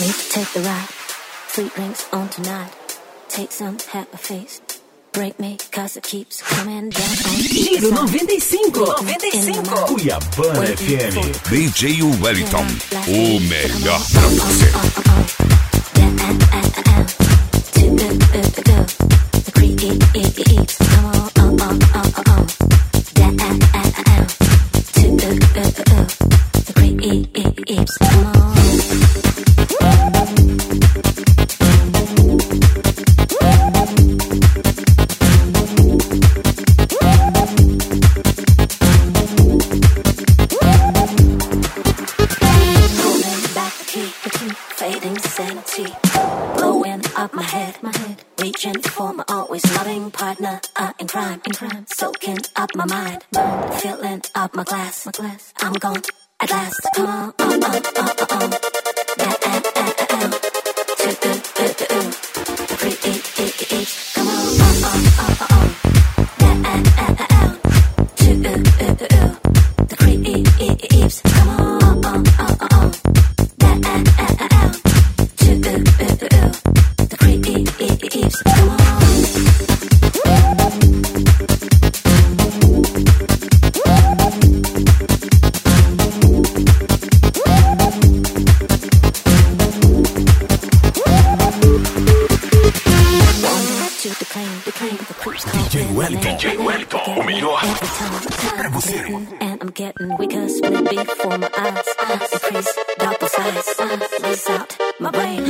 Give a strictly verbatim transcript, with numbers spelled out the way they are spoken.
take the ride. Free drinks on tonight. Take some, have a face. Break me, cause it keeps coming down. Giro noventa e cinco. noventa e cinco. Cuiabana F M. D J Wellington, o melhor pra você. The creepy eats. Come on, oh, oh, oh, oh, oh. The creepy eats. Come on. Fading sanity, blowing up my head, my head, reaching for my always loving partner uh, in crime, in crime, soaking up my mind, mind, filling up my glass, my glass. I'm gone at last. Come on, oh, oh, oh, oh, oh. Yeah, ah, ah, ah, ah. To uh, uh, uh, uh. The creep, come on, oh, oh, oh, oh, oh. Yeah, ah, ah, ah, ah. To uh, uh, uh, uh. The creep, come on, oh, oh, oh, oh, oh. Yeah, ah, ah, ah, ah. To uh, uh, uh, uh. The creep, come on. D J Wellington, D J Wellington, o melhor pra você. And I'm getting weaker, split before my eyes. Increase double size, lace out my brain.